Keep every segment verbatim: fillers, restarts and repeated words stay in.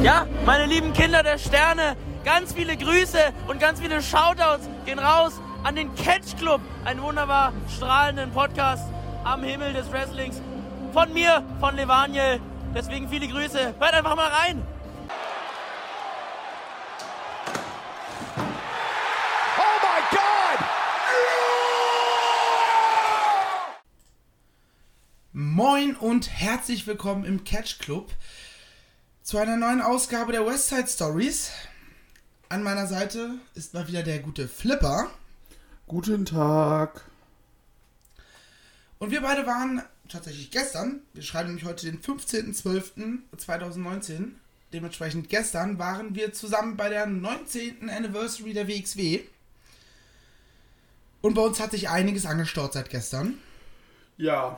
Ja, meine lieben Kinder der Sterne, ganz viele Grüße und ganz viele Shoutouts gehen raus an den Catch Club, einen wunderbar strahlenden Podcast am Himmel des Wrestlings. Von mir, von Levaniel, deswegen viele Grüße. Hört einfach mal rein. Oh my God! Moin und herzlich willkommen im Catch Club zu einer neuen Ausgabe der Westside Stories. An meiner Seite ist mal wieder der gute Flipper. Guten Tag. Und wir beide waren tatsächlich gestern, wir schreiben nämlich heute den fünfzehnten zwölften zweitausendneunzehn, dementsprechend gestern waren wir zusammen bei der neunzehnten Anniversary der W X W. Und bei uns hat sich einiges angestaut seit gestern. Ja.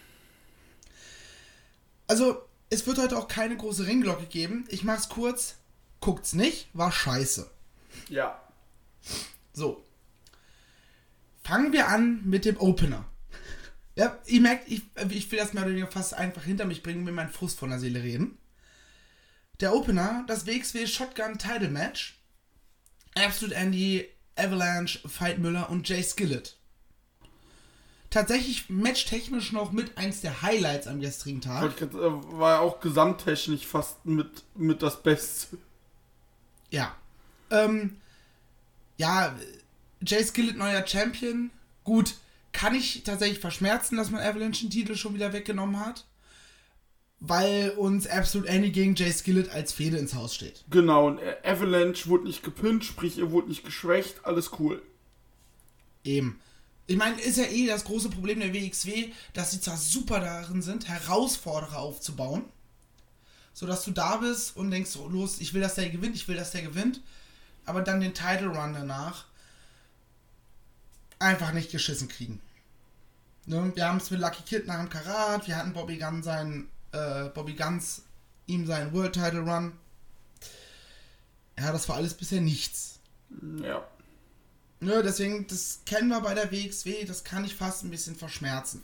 Also, es wird heute auch keine große Ringglocke geben. Ich mach's kurz. Guckt's nicht, war scheiße. Ja. So. Fangen wir an mit dem Opener. Ja, ihr merkt, ich, ich will das mehr oder weniger fast einfach hinter mich bringen und mir meinen Frust von der Seele reden. Der Opener, das W X W Shotgun Title Match. Absolute Andy, Avalanche, Veit Müller und Jay Skillet. Tatsächlich matchtechnisch noch mit eins der Highlights am gestrigen Tag. War auch gesamttechnisch fast mit, mit das Beste. Ja. Ähm, ja, Jay Skillet neuer Champion. Gut, kann ich tatsächlich verschmerzen, dass man Avalanche den Titel schon wieder weggenommen hat. Weil uns Absolute Andy gegen Jay Skillet als Fehde ins Haus steht. Genau, und Avalanche wurde nicht gepinnt, sprich, ihr wurde nicht geschwächt, alles cool. Eben. Ich meine, ist ja eh das große Problem der W X W, dass sie zwar super darin sind, Herausforderer aufzubauen, sodass du da bist und denkst, so, los, ich will, dass der gewinnt, ich will, dass der gewinnt, aber dann den Title Run danach einfach nicht geschissen kriegen. Ne? Wir haben es mit Lucky Kid nach dem Karat, wir hatten Bobby Gunn seinen, äh, Bobby Guns, ihm seinen World Title Run. Ja, das war alles bisher nichts. Ja. Ja, deswegen, das kennen wir bei der W X W, das kann ich fast ein bisschen verschmerzen.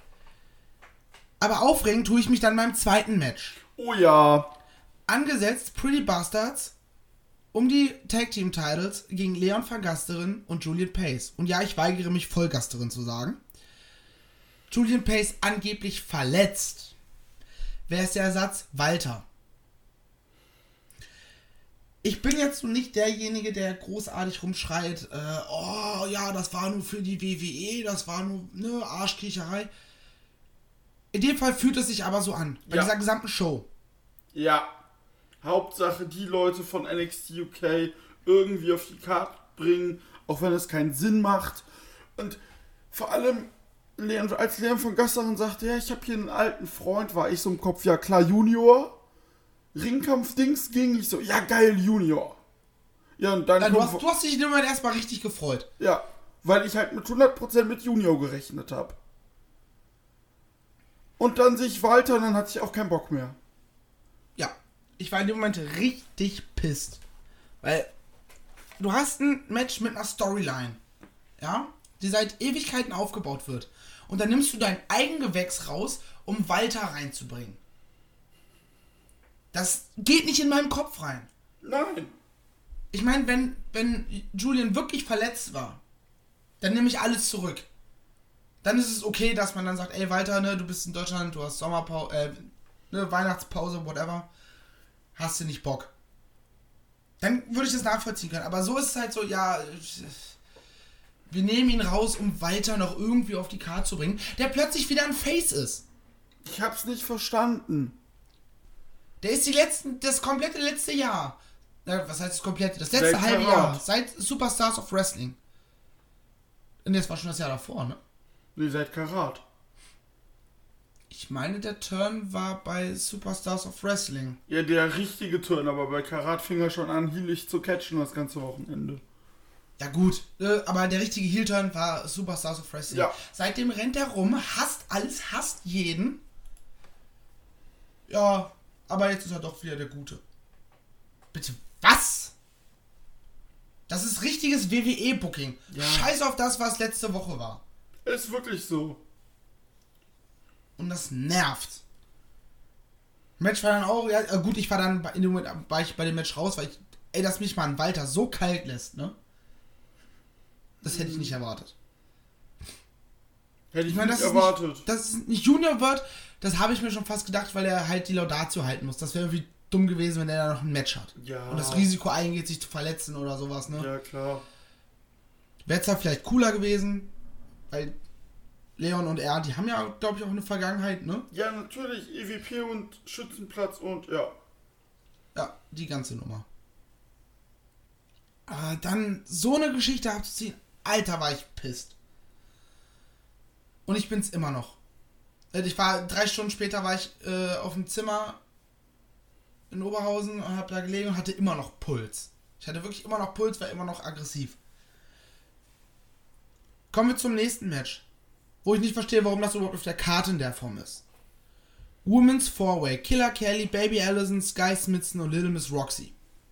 Aber aufregend tue ich mich dann beim zweiten Match. Oh ja. Angesetzt Pretty Bastards um die Tag Team Titles gegen Leon van Gasteren und Julian Pace. Und ja, ich weigere mich, Vollgasterin zu sagen. Julian Pace angeblich verletzt. Wer ist der Ersatz? Walter. Ich bin jetzt nicht derjenige, der großartig rumschreit, äh, oh ja, das war nur für die W W E, das war nur ne Arschkriecherei. In dem Fall fühlt es sich aber so an, bei ja. dieser gesamten Show. Ja. Hauptsache die Leute von N X T U K irgendwie auf die Karte bringen, auch wenn es keinen Sinn macht. Und vor allem, Leon, als Leon von Gasteren sagte, ja, ich habe hier einen alten Freund, war ich so im Kopf, ja klar, Junior. Ringkampf-Dings ging ich so, ja geil, Junior. Ja, und dann... Ja, du, hast, du hast dich in dem Moment erstmal richtig gefreut. Ja, weil ich halt mit hundert Prozent mit Junior gerechnet habe. Und dann sehe ich Walter und dann hatte ich auch keinen Bock mehr. Ja, ich war in dem Moment richtig pisst. Weil du hast ein Match mit einer Storyline, ja, die seit Ewigkeiten aufgebaut wird. Und dann nimmst du dein Eigengewächs raus, um Walter reinzubringen. Das geht nicht in meinen Kopf rein. Nein. Ich meine, wenn, wenn Julian wirklich verletzt war, dann nehme ich alles zurück. Dann ist es okay, dass man dann sagt, ey Walter, ne, du bist in Deutschland, du hast Sommerpause, äh, ne, Weihnachtspause, whatever. Hast du nicht Bock. Dann würde ich das nachvollziehen können. Aber so ist es halt so, ja, wir nehmen ihn raus, um Walter noch irgendwie auf die Karte zu bringen, der plötzlich wieder ein Face ist. Ich hab's nicht verstanden. Der ist die letzten, das komplette letzte Jahr. Ja, was heißt das komplette? Das letzte Seit halbe Karat. Jahr. Seit Superstars of Wrestling. Und das war schon das Jahr davor, ne? Nee, seit Karat. Ich meine, der Turn war bei Superstars of Wrestling. Ja, der richtige Turn, aber bei Karat fing er schon an, heelig zu catchen das ganze Wochenende. Ja gut, äh, aber der richtige Heel-Turn war Superstars of Wrestling. Ja. Seitdem rennt er rum, hasst alles, hasst jeden. Ja, aber jetzt ist er doch wieder der Gute. Bitte, was? Das ist richtiges W W E-Booking. Ja. Scheiß auf das, was letzte Woche war. Ist wirklich so. Und das nervt. Match war dann auch, ja gut, ich war dann, in dem Moment war ich bei dem Match raus, weil ich, ey, dass mich mal ein Walter so kalt lässt, ne? Das hätte ich nicht erwartet. Hätte ich, Ich meine, nicht das ist erwartet. nicht, dass es nicht Junior wird, das habe ich mir schon fast gedacht, weil er halt die Laudatio halten muss. Das wäre irgendwie dumm gewesen, wenn er da noch ein Match hat. Ja. Und das Risiko eingeht, sich zu verletzen oder sowas, ne? Ja, klar. Wäre zwar vielleicht cooler gewesen, weil Leon und er, die haben ja, glaube ich, auch eine Vergangenheit, ne? Ja, natürlich. E V P und Schützenplatz und ja. Ja, die ganze Nummer. Aber dann so eine Geschichte abzuziehen, Alter, war ich pisst. Und ich bin's immer noch. Ich war, drei Stunden später war ich äh, auf dem Zimmer in Oberhausen und hab da gelegen und hatte immer noch Puls. Ich hatte wirklich immer noch Puls, war immer noch aggressiv. Kommen wir zum nächsten Match, wo ich nicht verstehe, warum das überhaupt auf der Karte in der Form ist. Women's Four-Way, Killer Kelly, Baby Allison, Sky Smithson und Little Miss Roxy.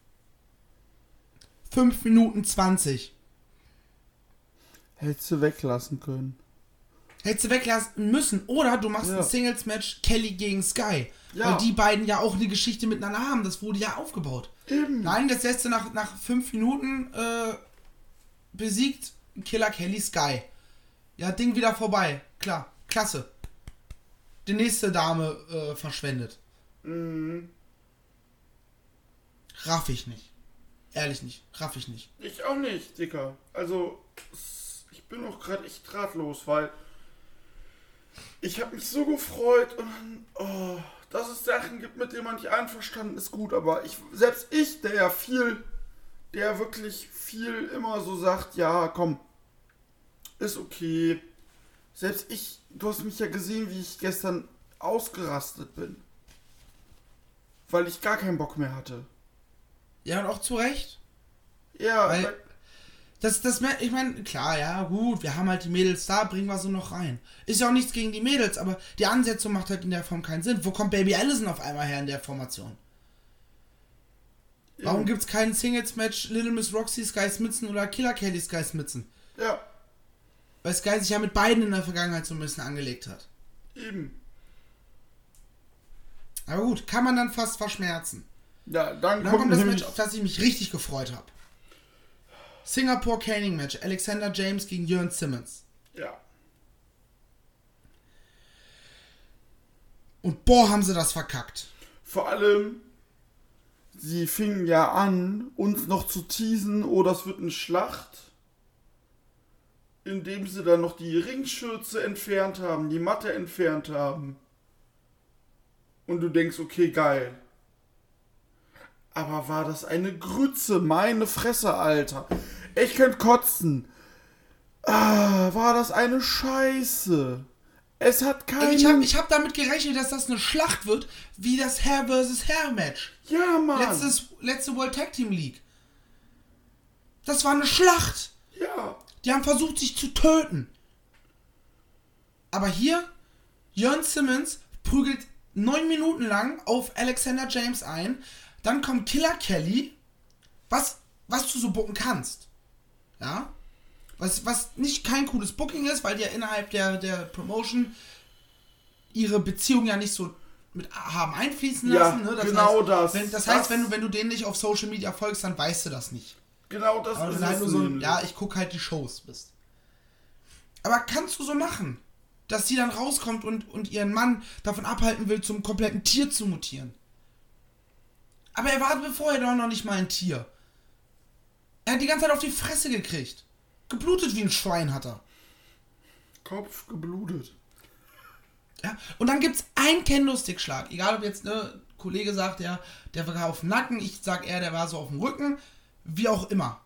fünf Minuten zwanzig. Hättest du weglassen können. Hättest du weglassen müssen. Oder du machst Ja. ein Singles-Match Kelly gegen Sky. Ja. Weil die beiden ja auch eine Geschichte miteinander haben. Das wurde ja aufgebaut. Eben. Nein, das lässt du nach, nach fünf Minuten äh, besiegt Killer Kelly Sky. Ja, Ding wieder vorbei. Klar, klasse. Die nächste Dame äh, verschwendet. Mhm. Raff ich nicht. Ehrlich nicht. Raff ich nicht. Ich auch nicht, Dicker. Also, es- ich bin auch gerade echt ratlos, weil ich habe mich so gefreut und dann, oh, dass es Sachen gibt, mit denen man nicht einverstanden ist, gut, aber ich, selbst ich, der ja viel, der wirklich viel immer so sagt, ja, komm, ist okay. Selbst ich, du hast mich ja gesehen, wie ich gestern ausgerastet bin. Weil ich gar keinen Bock mehr hatte. Ja, und auch zu Recht. Ja, Weil- weil- Das, das, ich meine, klar, ja, gut, wir haben halt die Mädels da, bringen wir so noch rein. Ist ja auch nichts gegen die Mädels, aber die Ansetzung macht halt in der Form keinen Sinn. Wo kommt Baby Allison auf einmal her in der Formation? Warum eben. gibt's kein Singles-Match Little Miss Roxy, Sky Smithson oder Killer Kelly Sky Smithson? Ja, Weil Sky sich ja mit beiden in der Vergangenheit so ein bisschen angelegt hat. eben. Aber gut, kann man dann fast verschmerzen. Ja, dann, Und dann kommt das nämlich- Match, auf das ich mich richtig gefreut habe. Singapore Caning Match, Alexander James gegen Jörn Simmons. Ja. Und boah, haben sie das verkackt. Vor allem, sie fingen ja an, uns noch zu teasen, oh, das wird eine Schlacht. Indem sie dann noch die Ringschürze entfernt haben, die Matte entfernt haben. Und du denkst, okay, geil. Aber war das eine Grütze, meine Fresse, Alter. Ich könnte kotzen. Ah, war das eine Scheiße. Es hat keinen... Ich habe ich hab damit gerechnet, dass das eine Schlacht wird, wie das Hair versus Hair Match. Ja, Mann. Letztes, letzte World Tag Team League. Das war eine Schlacht. Ja. Die haben versucht, sich zu töten. Aber hier, Jörn Simmons prügelt neun Minuten lang auf Alexander James ein. Dann kommt Killer Kelly, was, was du so booken kannst. Ja? Was, was nicht kein cooles Booking ist, weil die ja innerhalb der, der Promotion ihre Beziehung ja nicht so mit haben einfließen Ja, lassen. Ne? Das genau heißt, das. Wenn, das Das- heißt, wenn du, wenn du denen nicht auf Social Media folgst, dann weißt du das nicht. Genau das Aber ist wenn du halt es nur so ein, nämlich. ja, ich gucke halt die Shows bist. Aber kannst du so machen, dass sie dann rauskommt und, und ihren Mann davon abhalten will, zum kompletten Tier zu mutieren? Aber er war vorher doch noch nicht mal ein Tier. Er hat die ganze Zeit auf die Fresse gekriegt. Geblutet wie ein Schwein hat er. Kopf geblutet. Ja? Und dann gibt's einen Kendo-Stick-Schlag. Egal ob jetzt, ne, Kollege sagt, ja, der war auf dem Nacken, ich sag eher, der war so auf dem Rücken. Wie auch immer.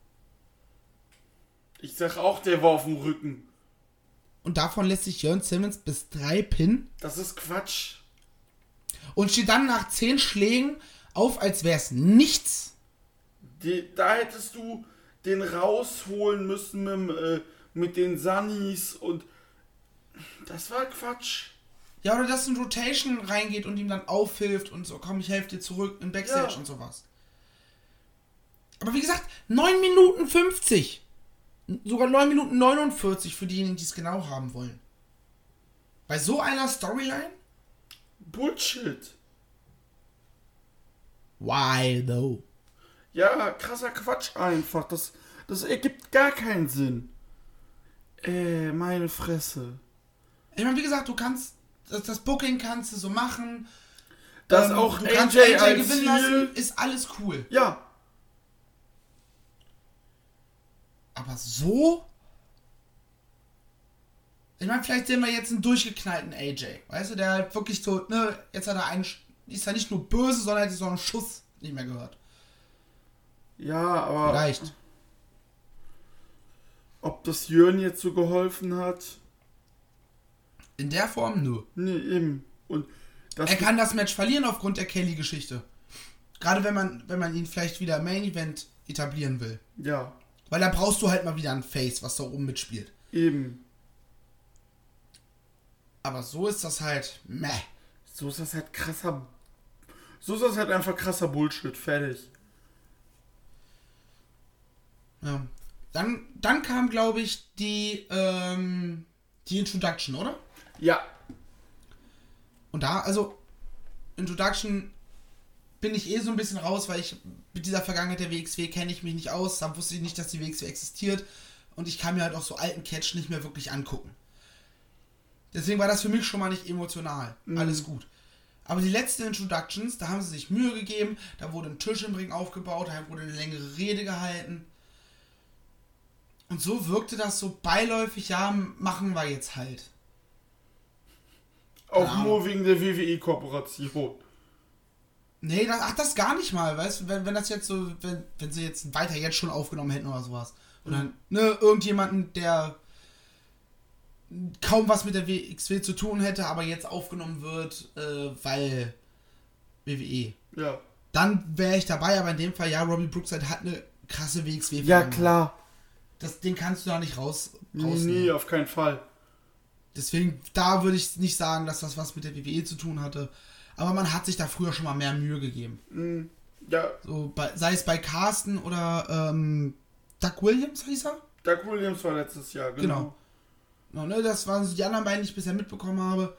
Ich sag auch, der war auf dem Rücken. Und davon lässt sich Jörn Simmons bis drei pinnen. Das ist Quatsch. Und steht dann nach zehn Schlägen auf, als wäre es nichts. Die, da hättest du den rausholen müssen mit, dem, äh, mit den Sunnies und das war Quatsch. Ja, oder dass ein Rotation reingeht und ihm dann aufhilft und so, komm, ich helfe dir zurück in Backstage Ja. und sowas. Aber wie gesagt, neun Minuten fünfzig. Sogar neun Minuten neunundvierzig für diejenigen, die es genau haben wollen. Bei so einer Storyline? Bullshit. Why though? Ja, krasser Quatsch einfach. Das, das ergibt gar keinen Sinn. Äh, meine Fresse. Ich meine, wie gesagt, du kannst, das, das Booking kannst du so machen. Das ähm, auch du A kannst J A J als gewinnen Ziel. lassen, ist alles cool. Ja. Aber so? Ich meine, vielleicht sehen wir jetzt einen durchgeknallten A J. Weißt du, der halt wirklich so, ne, jetzt hat er einen, ist er nicht nur böse, sondern hat so einen Schuss nicht mehr gehört. Ja, aber... Vielleicht. Ob das Jörn jetzt so geholfen hat? In der Form nur. Nee, eben. Und das Er kann das Match verlieren aufgrund der Kelly-Geschichte. Gerade wenn man, wenn man ihn vielleicht wieder im Main-Event etablieren will. Ja. Weil da brauchst du halt mal wieder ein Face, was da oben mitspielt. Eben. Aber so ist das halt meh. So ist das halt krasser... So ist das halt einfach krasser Bullshit. Fertig. Ja. Dann, dann kam, glaube ich, die, ähm, die Introduction, oder? Ja. Und da, also, Introduction bin ich eh so ein bisschen raus, weil ich mit dieser Vergangenheit der W X W kenne ich mich nicht aus. Da wusste ich nicht, dass die W X W existiert. Und ich kann mir halt auch so alten Catch nicht mehr wirklich angucken. Deswegen war das für mich schon mal nicht emotional. Mhm. Alles gut. Aber die letzten Introductions, da haben sie sich Mühe gegeben. Da wurde ein Tisch im Ring aufgebaut, da wurde eine längere Rede gehalten. Und so wirkte das so beiläufig, ja, machen wir jetzt halt. Auch Ja. nur wegen der W W E-Kooperation. Nee, das, ach, das gar nicht mal, weißt du, wenn, wenn das jetzt so, wenn, wenn sie jetzt weiter jetzt schon aufgenommen hätten oder sowas. Oder, mhm. ne, irgendjemanden, der kaum was mit der W X W zu tun hätte, aber jetzt aufgenommen wird, äh, weil W W E. Ja. Dann wäre ich dabei, aber in dem Fall, ja, Robbie Brookside hat eine krasse W X W. Ja, klar. Das, den kannst du da nicht raus, rausnehmen. Nee, auf keinen Fall. Deswegen, da würde ich nicht sagen, dass das was mit der W W E zu tun hatte. Aber man hat sich da früher schon mal mehr Mühe gegeben. Mm, ja. So, bei, sei es bei Carsten oder ähm, Doug Williams, hieß er? Doug Williams war letztes Jahr, genau. Genau. No, ne, das waren so die anderen beiden, die ich bisher mitbekommen habe.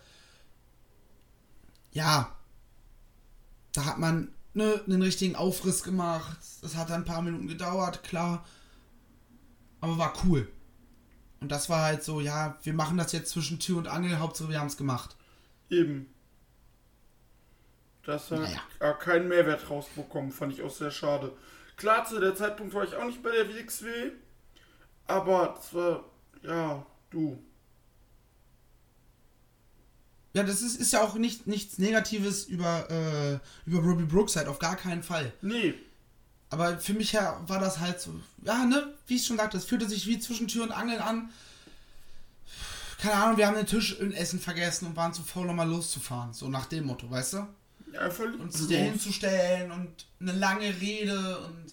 Ja. Da hat man ne, einen richtigen Aufriss gemacht. Das hat dann ein paar Minuten gedauert, klar. Aber war cool. Und das war halt so, ja, wir machen das jetzt zwischen Tür und Angel, Hauptsache wir haben es gemacht. Eben. Das hat naja. keinen Mehrwert rausbekommen, fand ich auch sehr schade. Klar, zu der Zeitpunkt war ich auch nicht bei der W X W, aber das war, ja, du. Ja, das ist, ist ja auch nicht, nichts Negatives über, äh, über Robbie Brookside, auf gar keinen Fall. Nee. Aber für mich ja, war das halt so, ja, ne, wie ich schon sagte, es fühlte sich wie zwischen Tür und Angel an. Keine Ahnung, wir haben den Tisch in Essen vergessen und waren zu faul, nochmal loszufahren. So nach dem Motto, weißt du? Ja, völlig. Und sich da hinzustellen und eine lange Rede und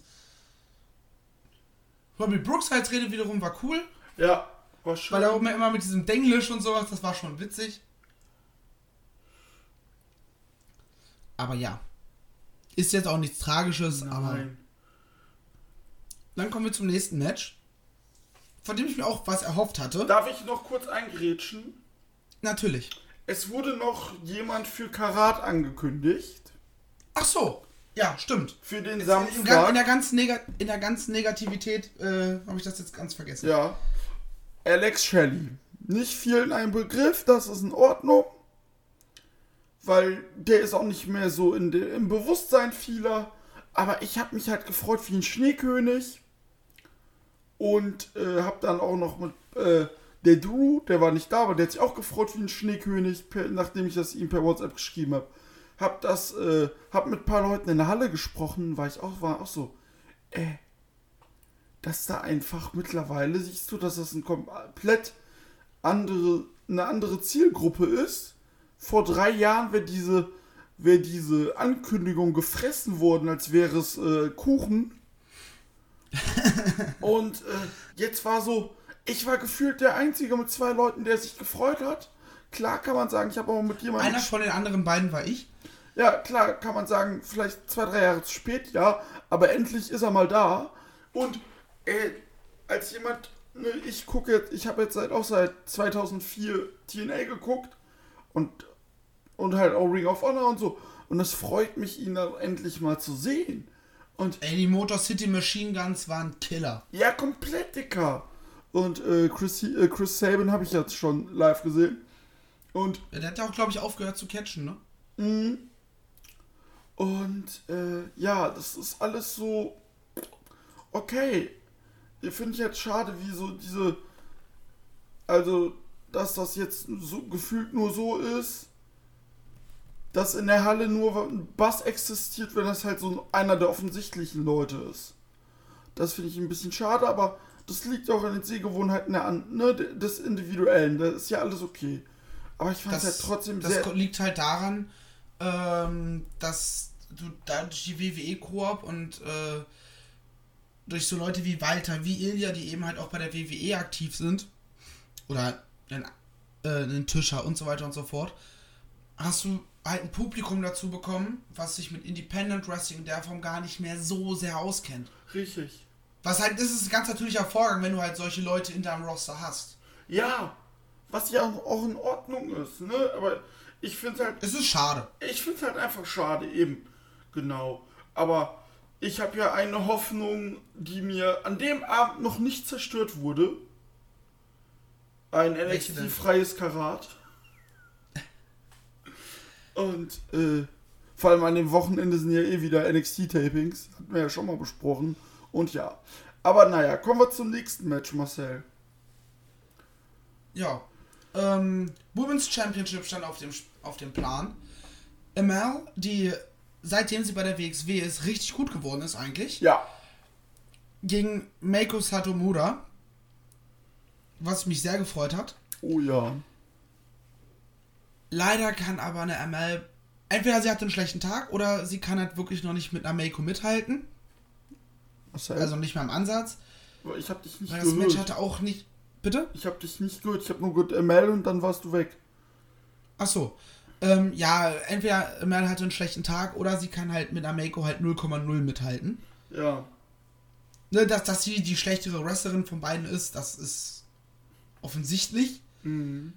Robbie Brooksides Rede wiederum war cool. Ja, war schön. Weil er auch immer mit diesem Denglisch und sowas, das war schon witzig. Aber ja. Ist jetzt auch nichts Tragisches, Nein. aber dann kommen wir zum nächsten Match, von dem ich mir auch was erhofft hatte. Darf ich noch kurz eingrätschen? Natürlich. Es wurde noch jemand für Karat angekündigt. Ach so, ja, stimmt. Für den Jetzt Samstag. In der ganzen, Neg- in der ganzen Negativität äh, habe ich das jetzt ganz vergessen. Ja. Alex Shelley. Nicht vielen ein Begriff, das ist in Ordnung. Weil der ist auch nicht mehr so in de- im Bewusstsein vieler. Aber ich habe mich halt gefreut wie ein Schneekönig. Und äh, habe dann auch noch mit äh, der Drew, der war nicht da, aber der hat sich auch gefreut wie ein Schneekönig, per, nachdem ich das ihm per WhatsApp geschrieben habe. Hab das, äh, hab mit ein paar Leuten in der Halle gesprochen, weil ich auch war auch so, äh, dass da einfach mittlerweile siehst du, dass das ein komplett andere, eine andere Zielgruppe ist. Vor drei Jahren wäre diese, wäre diese Ankündigung gefressen worden, als wäre es äh, Kuchen. Und äh, jetzt war so, ich war gefühlt der Einzige mit zwei Leuten, der sich gefreut hat. Klar kann man sagen, ich habe auch mit jemandem... Einer von den anderen beiden war ich. Ja, klar kann man sagen, vielleicht zwei, drei Jahre zu spät, ja. Aber endlich ist er mal da. Und äh, als jemand, ne, ich gucke jetzt, ich habe jetzt seit, auch seit zweitausendvier T N A geguckt. Und, und halt auch Ring of Honor und so. Und es freut mich, ihn dann endlich mal zu sehen. Und Ey, die Motor City Machine Guns waren Killer. ja, komplett, Dicker. Und äh, Chris, äh, Chris Sabin habe ich jetzt schon live gesehen. Und Ja, der hat ja auch, glaube ich, aufgehört zu catchen, ne? mh, und äh, ja, das ist alles so okay. Ich finde ich jetzt schade, wie so diese, also, dass das jetzt so gefühlt nur so ist, dass in der Halle nur ein Bass existiert, wenn das halt so einer der offensichtlichen Leute ist. Das finde ich ein bisschen schade, aber das liegt auch an den Sehgewohnheiten der An- ne, des Individuellen. Das ist ja alles okay. Aber ich fand es halt trotzdem das sehr... ko- liegt halt daran, ähm, dass du da durch die W W E-Koop und äh, durch so Leute wie Walter, wie Ilja, die eben halt auch bei der W W E aktiv sind, oder einen, äh, einen Tischer und so weiter und so fort, hast du halt ein Publikum dazu bekommen, was sich mit Independent Wrestling in der Form gar nicht mehr so sehr auskennt. Richtig. Was halt, das ist ein ganz natürlicher Vorgang, wenn du halt solche Leute in deinem Roster hast. Ja, was ja auch in Ordnung ist, ne? Aber ich finde es halt... Es ist schade. Ich finde es halt einfach schade, eben. Genau. Aber ich habe ja eine Hoffnung, die mir an dem Abend noch nicht zerstört wurde. Ein N X Welche denn? T-freies Karat. Und äh, vor allem an dem Wochenende sind ja eh wieder N X T-Tapings. Hatten wir ja schon mal besprochen. Und ja. Aber naja, kommen wir zum nächsten Match, Marcel. Ja. Ähm, Women's Championship stand auf dem, auf dem Plan. Amal, die seitdem sie bei der W X W ist, richtig gut geworden ist eigentlich, Ja. gegen Meiko Satomura, was mich sehr gefreut hat. Oh ja. Leider kann aber eine Amal, entweder sie hat einen schlechten Tag oder sie kann halt wirklich noch nicht mit einer Meiko mithalten. Marcel, Also nicht mal im Ansatz. ich habe dich nicht Weil das Match gehört. hatte auch nicht... Bitte? Ich habe dich nicht gehört. Ich habe nur gehört M L und dann warst du weg. Ach so. Ähm, ja, entweder Amal hatte einen schlechten Tag oder sie kann halt mit einer Meiko halt null Komma null mithalten. Ja. Ne, dass, dass sie die schlechtere Wrestlerin von beiden ist, das ist offensichtlich. Mhm.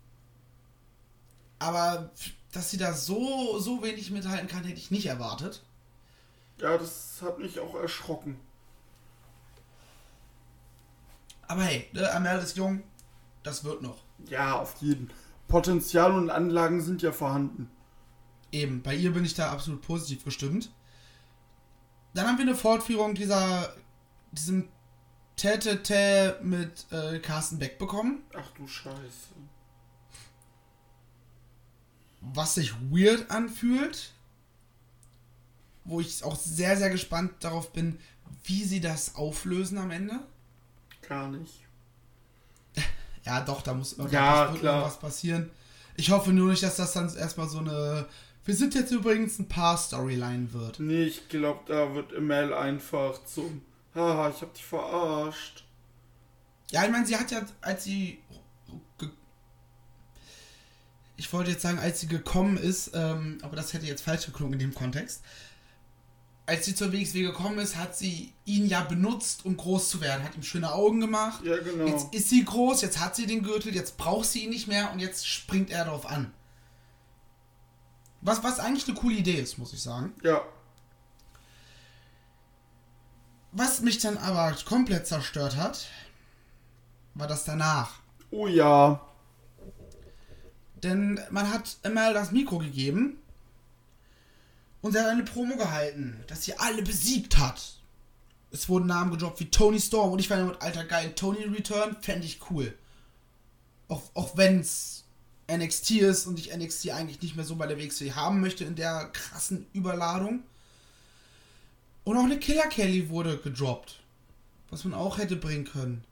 Aber dass sie da so, so wenig mithalten kann, hätte ich nicht erwartet. Ja, das hat mich auch erschrocken. Aber hey, ne, Amal ist jung, das wird noch. Ja, auf jeden. Potenzial und Anlagen sind ja vorhanden. Eben, bei ihr bin ich da absolut positiv gestimmt. Dann haben wir eine Fortführung dieser, diesem Tete mit äh, Carsten Beck bekommen. Ach du Scheiße. Was sich weird anfühlt, wo ich auch sehr, sehr gespannt darauf bin, wie sie das auflösen am Ende. Gar nicht. Ja, doch, da muss da Ja, wird klar. irgendwas passieren. Ich hoffe nur nicht, dass das dann erstmal so eine wir sind jetzt übrigens ein Paar-Storyline wird. Nee, ich glaube, da wird Emel einfach zum haha, ich hab dich verarscht. Ja, ich meine, sie hat ja, als sie ge- ich wollte jetzt sagen, als sie gekommen ist, ähm, aber das hätte jetzt falsch geklungen in dem Kontext. Als sie zur W X W gekommen ist, hat sie ihn ja benutzt, um groß zu werden. Hat ihm schöne Augen gemacht. Ja, genau. Jetzt ist sie groß, jetzt hat sie den Gürtel, jetzt braucht sie ihn nicht mehr und jetzt springt er darauf an. Was, was eigentlich eine coole Idee ist, muss ich sagen. Ja. Was mich dann aber komplett zerstört hat, war das danach. Oh ja. Denn man hat immer das Mikro gegeben und sie hat eine Promo gehalten, dass sie alle besiegt hat. Es wurden Namen gedroppt wie Tony Storm und ich war mit alter geil, Tony Return fände ich cool. Auch, auch wenn es N X T ist und ich N X T eigentlich nicht mehr so bei der W X W haben möchte in der krassen Überladung. Und auch eine Killer Kelly wurde gedroppt, was man auch hätte bringen können.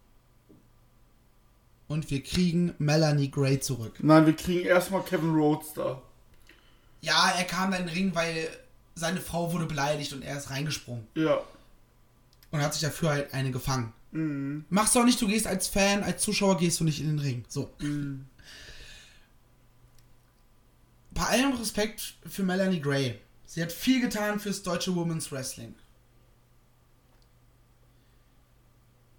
Und wir kriegen Melanie Gray zurück. Nein, wir kriegen erstmal Kevin Rhodes da. Ja, er kam da in den Ring, weil seine Frau wurde beleidigt und er ist reingesprungen. Ja. Und hat sich dafür halt eine gefangen. Mhm. Machst du auch nicht, du gehst als Fan, als Zuschauer gehst du nicht in den Ring. So. Mhm. Bei allem Respekt für Melanie Gray. Sie hat viel getan fürs deutsche Women's Wrestling.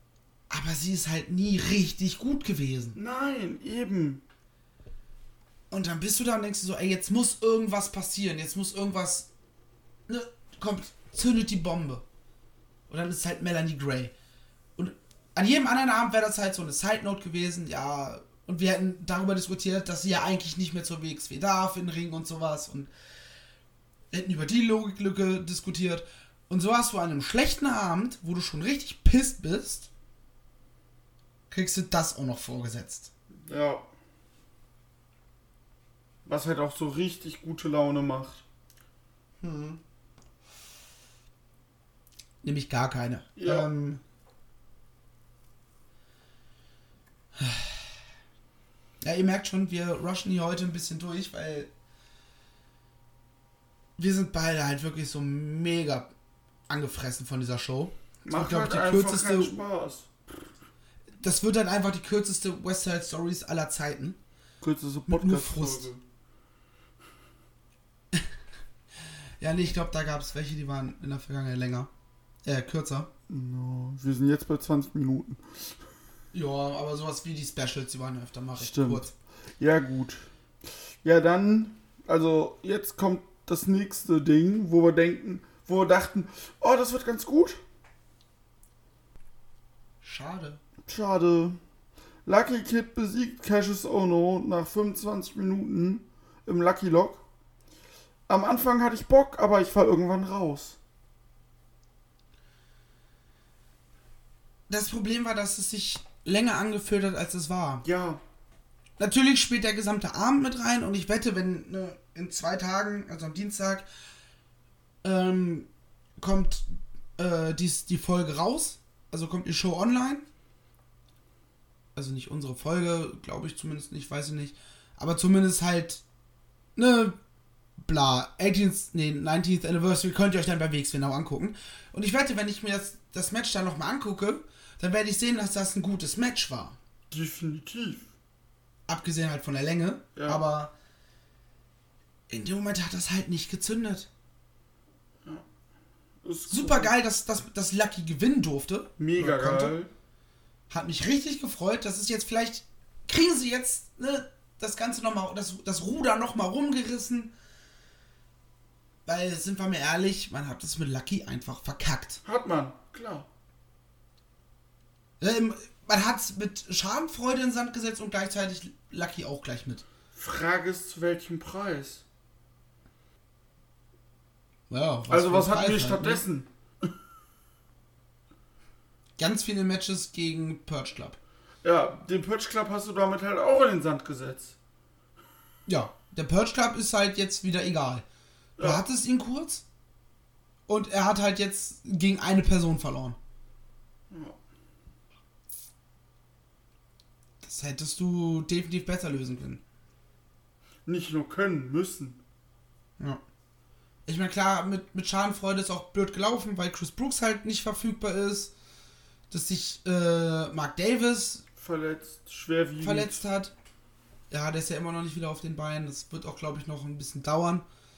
Aber sie ist halt nie richtig gut gewesen. Nein, eben. Und dann bist du da und denkst du so, ey, jetzt muss irgendwas passieren, jetzt muss irgendwas, ne, kommt, zündet die Bombe. Und dann ist es halt Melanie Gray. Und an jedem anderen Abend wäre das halt so eine Side-Note gewesen, ja, und wir hätten darüber diskutiert, dass sie ja eigentlich nicht mehr zur W X W darf, in den Ring und sowas, und hätten über die Logiklücke diskutiert. Und so hast du an einem schlechten Abend, wo du schon richtig pisst bist, kriegst du das auch noch vorgesetzt. Ja. Was halt auch so richtig gute Laune macht. Hm. Nämlich gar keine. Ja. Ähm, ja, ihr merkt schon, wir rushen hier heute ein bisschen durch, weil wir sind beide halt wirklich so mega angefressen von dieser Show. Das Macht wird, halt ich, die einfach kürzeste, keinen Spaß. Das wird dann einfach die kürzeste West Side Stories aller Zeiten. Kürzeste Mit nur Frust. Podcast-Folge. Ja, nee, ich glaube, da gab es welche, die waren in der Vergangenheit länger. Äh, kürzer. No, wir sind jetzt bei zwanzig Minuten. Ja, aber sowas wie die Specials, die waren ja öfter mal recht Stimmt. kurz. Ja, gut. Ja, dann, also jetzt kommt das nächste Ding, wo wir denken, wo wir dachten, oh, das wird ganz gut. Schade. Schade. Lucky Kid besiegt Cassius Ohno nach fünfundzwanzig Minuten im Lucky Lock. Am Anfang hatte ich Bock, aber ich war irgendwann raus. Das Problem war, dass es sich länger angefühlt hat, als es war. Ja. Natürlich spielt der gesamte Abend mit rein und ich wette, wenn ne, in zwei Tagen, also am Dienstag, ähm, kommt äh, dies, die Folge raus, also kommt die Show online. Also nicht unsere Folge, glaube ich zumindest nicht, weiß ich nicht. Aber zumindest halt, ne, bla, eighteenth, nee, nineteenth Anniversary könnt ihr euch dann bei W X W Now angucken. Und ich wette, wenn ich mir das, das Match dann nochmal angucke, dann werde ich sehen, dass das ein gutes Match war. Definitiv. Abgesehen halt von der Länge, Ja. aber in dem Moment hat das halt nicht gezündet. Ist Super gut. geil, dass, dass, dass Lucky gewinnen durfte. Mega Oder konnte. geil. Hat mich richtig gefreut. Das ist jetzt vielleicht, kriegen sie jetzt ne, das Ganze nochmal, das, das Ruder nochmal rumgerissen. Weil, sind wir mal ehrlich, man hat das mit Lucky einfach verkackt. Hat man, klar. Ähm, man hat mit Schadenfreude in den Sand gesetzt und gleichzeitig Lucky auch gleich mit. Frage ist, zu welchem Preis? Ja, also für was ein hatten wir Preis halt, ne? stattdessen? Ganz viele Matches gegen Purge Club. Ja, den Purge Club hast du damit halt auch in den Sand gesetzt. Ja, der Purge Club ist halt jetzt wieder egal. Du Ja. hattest ihn kurz und er hat halt jetzt gegen eine Person verloren. Ja. Das hättest du definitiv besser lösen können. Nicht nur können, müssen. Ja. Ich meine, klar, mit, mit Schadenfreude ist auch blöd gelaufen, weil Chris Brooks halt nicht verfügbar ist. Dass sich äh, Mark Davis Verletzt, schwerwiegend. verletzt hat. Ja, der ist ja immer noch nicht wieder auf den Beinen. Das wird auch, glaube ich, noch ein bisschen dauern.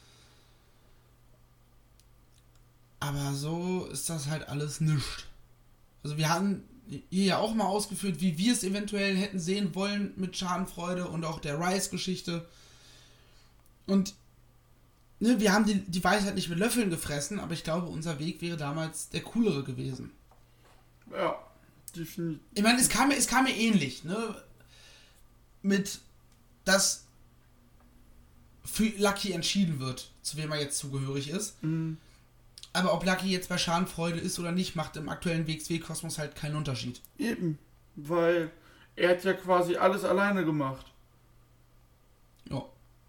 Aber so ist das halt alles nischt. Also wir hatten hier ja auch mal ausgeführt, wie wir es eventuell hätten sehen wollen mit Schadenfreude und auch der Rice-Geschichte. Und ne, wir haben die, die Weisheit nicht mit Löffeln gefressen, aber ich glaube, unser Weg wäre damals der coolere gewesen. Ja, definitiv. Ich meine, es kam mir, es kam mir ähnlich, ne? Mit, dass für Lucky entschieden wird, zu wem er jetzt zugehörig ist. Mhm. Aber ob Lucky jetzt bei Schadenfreude ist oder nicht, macht im aktuellen W X W-Kosmos halt keinen Unterschied. Eben, weil er hat ja quasi alles alleine gemacht. Ja.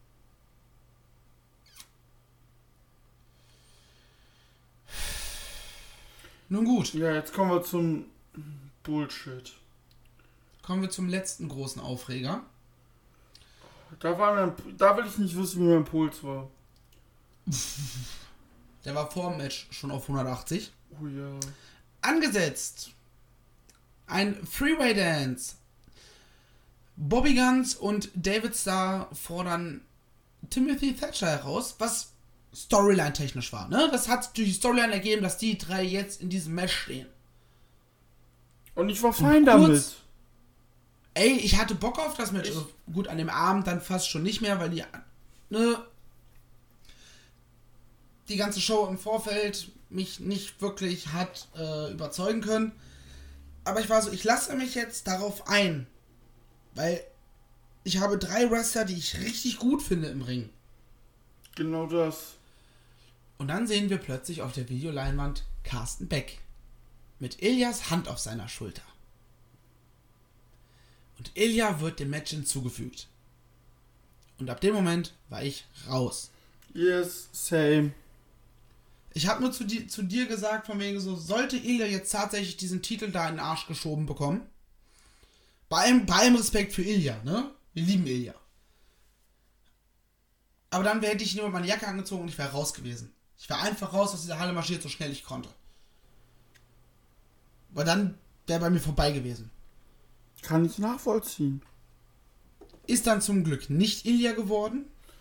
Nun gut, Ja, jetzt kommen wir zum Bullshit. kommen wir zum letzten großen Aufreger. Da, war mein, da will ich nicht wissen, wie mein Puls war. Der war vor dem Match schon auf hundertachtzig. Oh ja. Angesetzt. Ein Freeway Dance. Bobby Guns und David Starr fordern Timothy Thatcher heraus, was Storyline-technisch war. Ne? Das hat durch die Storyline ergeben, dass die drei jetzt in diesem Match stehen. Und ich war fein kurz- damit. ey, ich hatte Bock auf das Match. Also, gut, an dem Abend dann fast schon nicht mehr, weil die, ne, die ganze Show im Vorfeld mich nicht wirklich hat äh, überzeugen können. Aber ich war so, ich lasse mich jetzt darauf ein. Weil ich habe drei Wrestler, die ich richtig gut finde im Ring. Genau das. Und dann sehen wir plötzlich auf der Videoleinwand Carsten Beck. Mit Iljas Hand auf seiner Schulter. Und Ilja wird dem Match hinzugefügt. Und ab dem Moment war ich raus. Yes, same. Ich habe nur zu, di- zu dir gesagt, von wegen so, sollte Ilja jetzt tatsächlich diesen Titel da in den Arsch geschoben bekommen, bei allem, bei allem Respekt für Ilja, ne? Wir lieben Ilja. Aber dann hätte ich nur meine Jacke angezogen und ich wäre raus gewesen. Ich wäre einfach raus aus dieser Halle marschiert, so schnell ich konnte. Weil dann wäre bei mir vorbei gewesen. Kann ich nachvollziehen. Ist dann zum Glück nicht Ilja geworden.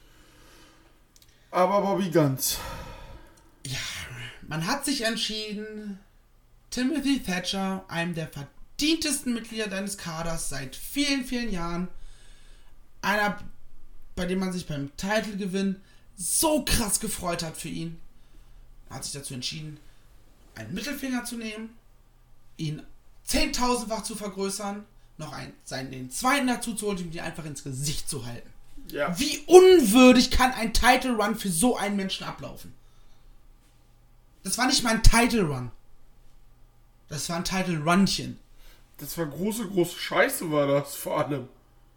Aber Bobby Guns. Ja, man hat sich entschieden, Timothy Thatcher, einem der verdientesten Mitglieder deines Kaders seit vielen, vielen Jahren, einer, bei dem man sich beim Titelgewinn so krass gefreut hat für ihn, hat sich dazu entschieden, einen Mittelfinger zu nehmen, ihn zehntausendfach zu vergrößern, noch einen, seinen, den zweiten dazu zu holen, um ihn einfach ins Gesicht zu halten. Ja. Wie unwürdig kann ein Title Run für so einen Menschen ablaufen? Das war nicht mal ein Title Run. Das war ein Title Runchen. Das war große, große Scheiße, war das vor allem.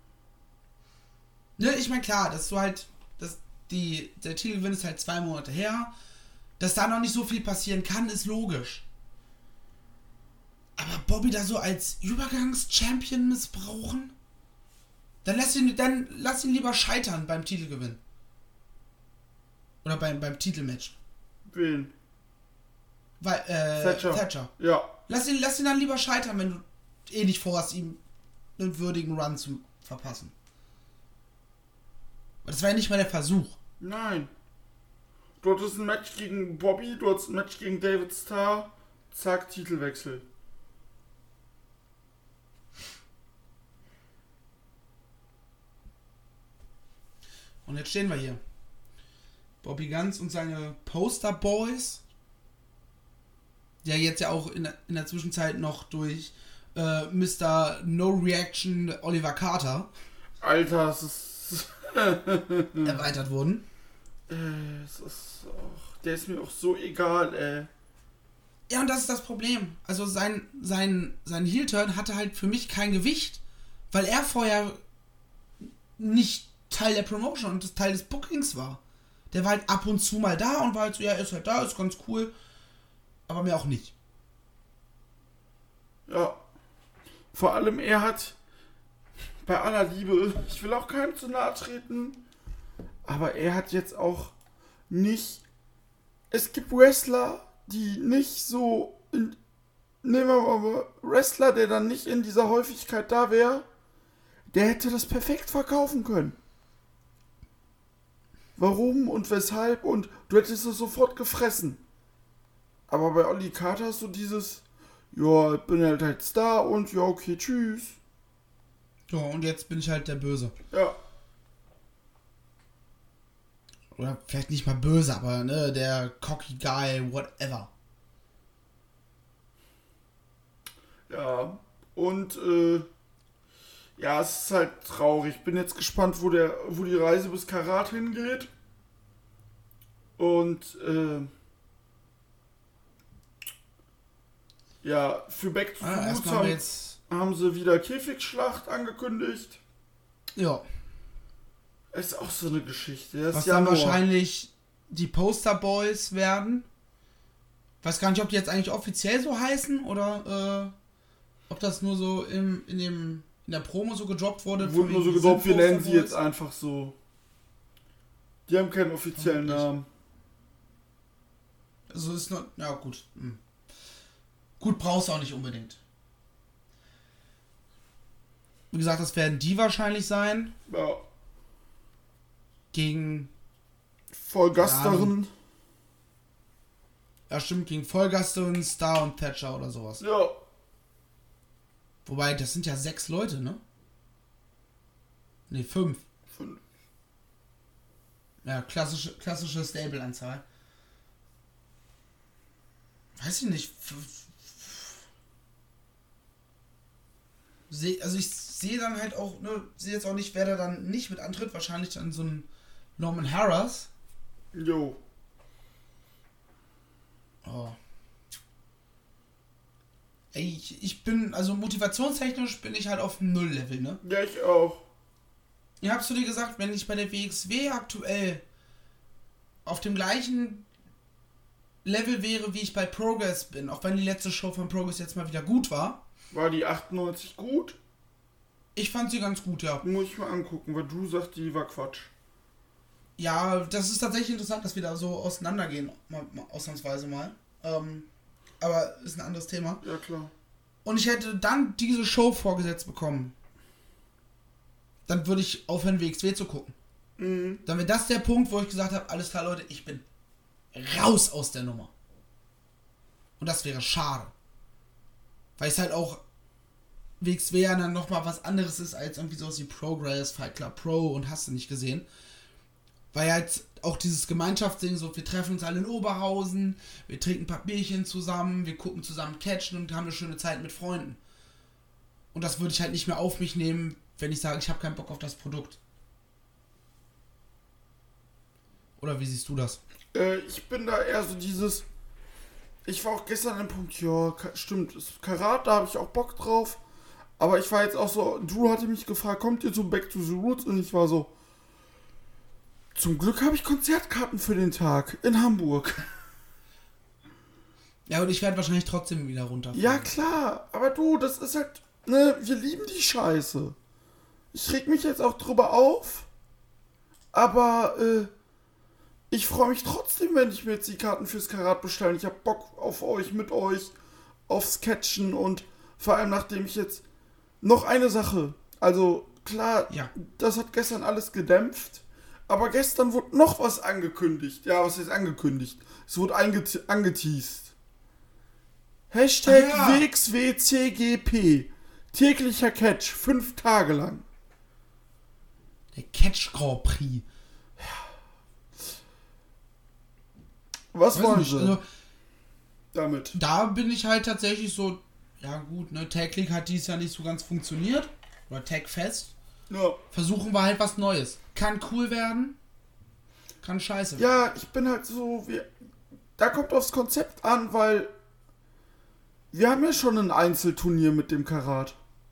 Ne, ich meine, klar, dass du halt, dass die, der Titelgewinn ist halt zwei Monate her. Dass da noch nicht so viel passieren kann, ist logisch. Aber Bobby da so als Übergangs-Champion missbrauchen? Dann lass ihn, dann lass ihn lieber scheitern beim Titelgewinn. Oder beim, beim Titelmatch. Wen? Weil, äh, Thatcher. Thatcher. Ja. Lass ihn, lass ihn dann lieber scheitern, wenn du eh nicht vorhast, ihm einen würdigen Run zu verpassen. Aber das war ja nicht mal der Versuch. Nein. Du hattest ein Match gegen Bobby, du hattest ein Match gegen David Starr. Zack, Titelwechsel. Und jetzt stehen wir hier. Bobby Guns und seine Poster Boys, der jetzt ja auch in, in der Zwischenzeit noch durch äh, Mister No Reaction Oliver Carter Alter, es ist... erweitert wurden. Äh, es ist auch... Der ist mir auch so egal, ey. Ja, und das ist das Problem. Also sein, sein, sein Heel-Turn hatte halt für mich kein Gewicht, weil er vorher nicht Teil der Promotion und das Teil des Bookings war. Der war halt ab und zu mal da und war halt so, ja, ist halt da, ist ganz cool, aber mehr auch nicht. Ja. Vor allem, er hat bei aller Liebe, ich will auch keinem zu nahe treten, aber er hat jetzt auch nicht... Es gibt Wrestler, die nicht so... In, nehmen wir mal Wrestler, der dann nicht in dieser Häufigkeit da wäre, der hätte das perfekt verkaufen können. Warum und weshalb und du hättest es sofort gefressen. Aber bei Olli Carter hast du dieses, ja, ich bin halt halt Star und ja, okay, tschüss. So, und jetzt bin ich halt der Böse. Ja. Oder vielleicht nicht mal böse, aber ne, der cocky guy, whatever. Ja, und äh, ja, es ist halt traurig. Ich bin jetzt gespannt, wo der, wo die Reise bis Karat hingeht. Und äh, ja, für Back to the Ah, Roots erstmal haben wir haben, jetzt. haben sie wieder Käfigschlacht angekündigt. Ja. Ist auch so eine Geschichte. Das Was ist dann Januar. wahrscheinlich die Poster Boys werden. Weiß gar nicht, ob die jetzt eigentlich offiziell so heißen oder äh, ob das nur so im, in dem in der Promo so gedroppt wurde. Wurde nur so wegen, gedroppt, wir sind nennen Poster sie jetzt Boys. einfach so. Die haben keinen offiziellen Vermutlich. Namen. Also ist nur. Ja, gut. Hm. Gut, brauchst du auch nicht unbedingt. Wie gesagt, das werden die wahrscheinlich sein. Ja. Gegen. Vollgasterin. Ja, stimmt, gegen Vollgasterin, Star und Thatcher oder sowas. Ja. Wobei, das sind ja sechs Leute, ne? Ne, fünf. Fünf. Ja, klassische, klassische Stable-Anzahl. Weiß ich nicht. Seh, also ich sehe dann halt auch, ne, sehe jetzt auch nicht, wer da dann nicht mit antritt. Wahrscheinlich dann so ein Norman Harras. Jo. Oh. Ey, ich, ich bin, also motivationstechnisch bin ich halt auf Null-Level, ne? Ja, ich auch. Ich hab's zu dir gesagt, wenn ich bei der W X W aktuell auf dem gleichen Level wäre, wie ich bei Progress bin, auch wenn die letzte Show von Progress jetzt mal wieder gut war. War die achtundneunzig gut? Ich fand sie ganz gut, ja. Muss ich mal angucken, weil du sagst, die war Quatsch. Ja, das ist tatsächlich interessant, dass wir da so auseinandergehen, mal, mal, ausnahmsweise mal. Ähm, aber ist ein anderes Thema. Ja, klar. Und ich hätte dann diese Show vorgesetzt bekommen. Dann würde ich aufhören, W X W zu gucken. Mhm. Dann wäre das der Punkt, wo ich gesagt habe, alles klar, Leute, ich bin raus aus der Nummer. Und das wäre schade. Weil es halt auch W X W ja dann nochmal was anderes ist, als irgendwie sowas wie Progress, Fight Club Pro und hast du nicht gesehen. Weil halt auch dieses Gemeinschaftsding, so wir treffen uns alle in Oberhausen, wir trinken ein paar Bierchen zusammen, wir gucken zusammen Catchen und haben eine schöne Zeit mit Freunden. Und das würde ich halt nicht mehr auf mich nehmen, wenn ich sage, ich habe keinen Bock auf das Produkt. Oder wie siehst du das? Äh, ich bin da eher so dieses... Ich war auch gestern an dem Punkt, ja, stimmt, ist Karat, da habe ich auch Bock drauf. Aber ich war jetzt auch so, Drew hatte mich gefragt, kommt ihr zu Back to the Roots? Und ich war so, zum Glück habe ich Konzertkarten für den Tag in Hamburg. Ja, und ich werde wahrscheinlich trotzdem wieder runterfahren. Ja, klar, aber du, das ist halt, ne, wir lieben die Scheiße. Ich reg mich jetzt auch drüber auf, aber, äh, ich freue mich trotzdem, wenn ich mir jetzt die Karten fürs Karat bestelle. Ich habe Bock auf euch, mit euch, aufs Catchen und vor allem nachdem ich jetzt noch eine Sache, also klar, ja. Das hat gestern alles gedämpft, aber gestern wurde noch was angekündigt. Ja, was ist angekündigt? Es wurde einget- angeteased. Hashtag Ah, ja. W X W C G P. Täglicher Catch, fünf Tage lang. Der Catch Grand Prix. Was Weiß wollen nicht, sie also, damit? da bin ich halt tatsächlich so, ja gut, ne, Tag League hat dies Jahr nicht so ganz funktioniert. Oder Tag Fest. Ja. Versuchen wir halt was Neues. Kann cool werden, kann scheiße werden. Ja, ich bin halt so, wir, da kommt aufs Konzept an, weil wir haben ja schon ein Einzelturnier mit dem Karat.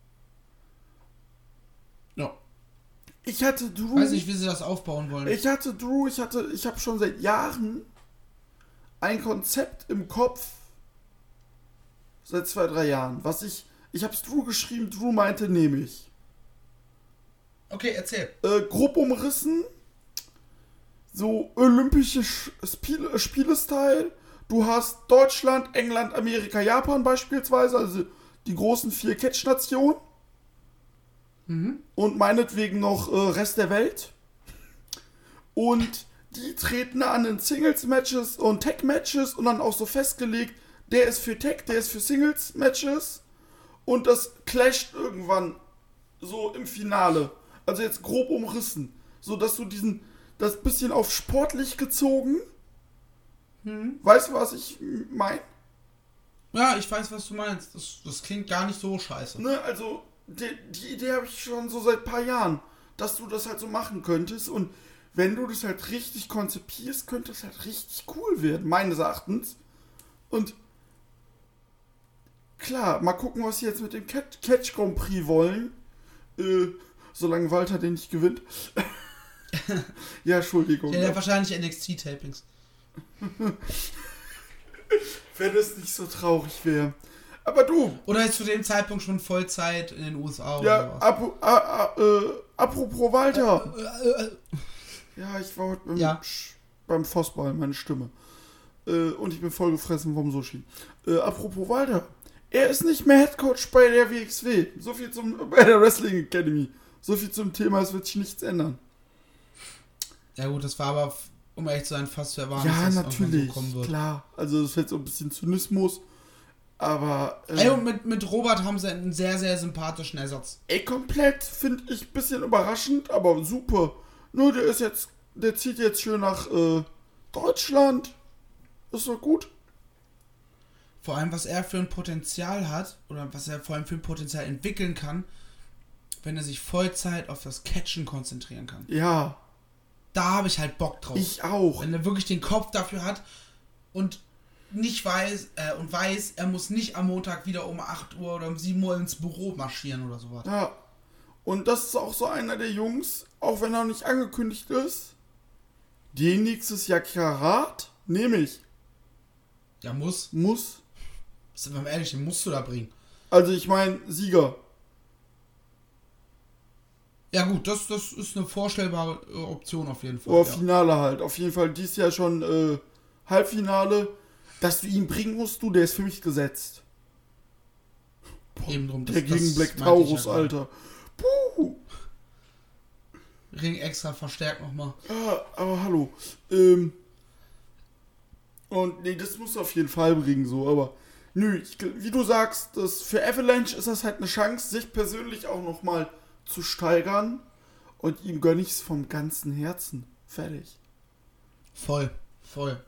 Ja. Ich hatte Drew. Weiß nicht, wie sie das aufbauen wollen. Ich hatte Drew, ich hatte, ich habe schon seit Jahren ein Konzept im Kopf. Seit zwei, drei Jahren. Was ich, ich hab's Drew geschrieben, Drew meinte, nehme ich. Okay, erzähl. Äh, grob umrissen. So olympische Spiele, Spiele-Style. Du hast Deutschland, England, Amerika, Japan beispielsweise, also die großen vier Catch-Nationen. Mhm. Und meinetwegen noch äh, Rest der Welt. Und die treten an in Singles-Matches und Tag-Matches und dann auch so festgelegt, der ist für Tag, der ist für Singles-Matches. Und das clasht irgendwann so im Finale. Also jetzt grob umrissen. So dass du diesen, das bisschen auf sportlich gezogen. Mhm. Weißt du, was ich meine? Ja, ich weiß, was du meinst. Das, das klingt gar nicht so scheiße. Ne, also die, die Idee habe ich schon so seit ein paar Jahren, dass du das halt so machen könntest. Und wenn du das halt richtig konzipierst, könnte das halt richtig cool werden, meines Erachtens. Und klar, mal gucken, was sie jetzt mit dem Catch, Catch Grand Prix wollen. Äh, solange Walter den nicht gewinnt. Ja, Entschuldigung. Ja, der Ja, hat wahrscheinlich N X T-Tapings. wenn es nicht so traurig wäre. Aber du. Oder ist zu dem Zeitpunkt schon Vollzeit in den U S A Ja, oder was? ap- a- a- äh, apropos Walter. Äh, äh, äh, Ja, ich war heute beim, Ja. beim Fußball, meine Stimme. Äh, und ich bin voll gefressen vom Sushi. Äh, apropos Walter. Er ist nicht mehr Headcoach bei der W X W. So viel zum, bei der Wrestling Academy. So viel zum Thema, es wird sich nichts ändern. Ja gut, das war aber, um ehrlich zu sein, fast zu erwarten, Ja, dass das irgendwann natürlich, so kommen wird. klar. Also das ist jetzt so ein bisschen Zynismus. Aber, äh, Ey, und mit, mit Robert haben sie einen sehr, sehr sympathischen Ersatz. ey, komplett finde ich ein bisschen überraschend, aber super. Nur der ist jetzt, der zieht jetzt schön nach äh, Deutschland. Ist doch gut. Vor allem, was er für ein Potenzial hat, oder was er vor allem für ein Potenzial entwickeln kann, wenn er sich Vollzeit auf das Catchen konzentrieren kann. Ja. Da habe ich halt Bock drauf. Ich auch. Wenn er wirklich den Kopf dafür hat und nicht weiß, äh, und weiß, er muss nicht am Montag wieder um acht Uhr oder um sieben Uhr ins Büro marschieren oder sowas. Ja. Und das ist auch so einer der Jungs, auch wenn er nicht angekündigt ist, den nächstes Jahr Karat nehme ich. Ja, muss. Muss. Sind wir mal ehrlich, den musst du da bringen. Also ich meine, Sieger. Ja gut, das, das ist eine vorstellbare äh, Option auf jeden Fall. Oder ja. Finale halt. Auf jeden Fall dies Jahr schon äh, Halbfinale. Dass du ihn bringen musst, du, der ist für mich gesetzt. Boah, Eben drum. Das, der gegen das Black meinte ich Taurus, ja Alter. Puh. Ring extra verstärkt nochmal. Ja, aber hallo. Ähm. Und nee, das musst du auf jeden Fall bringen, so, aber. Nö, ich, wie du sagst, das, für Avalanche ist das halt eine Chance, sich persönlich auch nochmal zu steigern. Und ihm gönn ich's vom ganzen Herzen. Fertig. Voll, voll.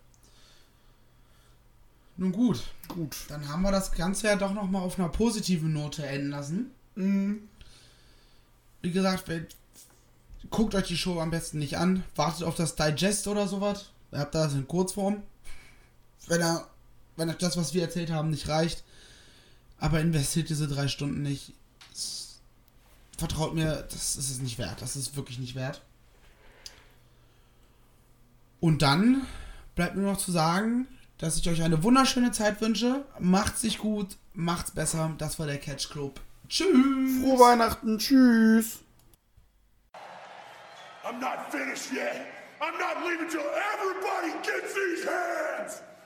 Nun gut. Gut. Dann haben wir das Ganze ja doch nochmal auf einer positiven Note enden lassen. Mhm. Wie gesagt, wenn, guckt euch die Show am besten nicht an. Wartet auf das Digest oder sowas. Ihr habt das in Kurzform. Wenn er, wenn euch das, was wir erzählt haben, nicht reicht. Aber investiert diese drei Stunden nicht. Es, vertraut mir, das ist es nicht wert. Das ist wirklich nicht wert. Und dann bleibt mir noch zu sagen, dass ich euch eine wunderschöne Zeit wünsche. Macht's sich gut, macht's besser. Das war der Catch Club. Tschüss. Frohe Weihnachten. Tschüss. I'm not finished yet. I'm not leaving till everybody gets these hands.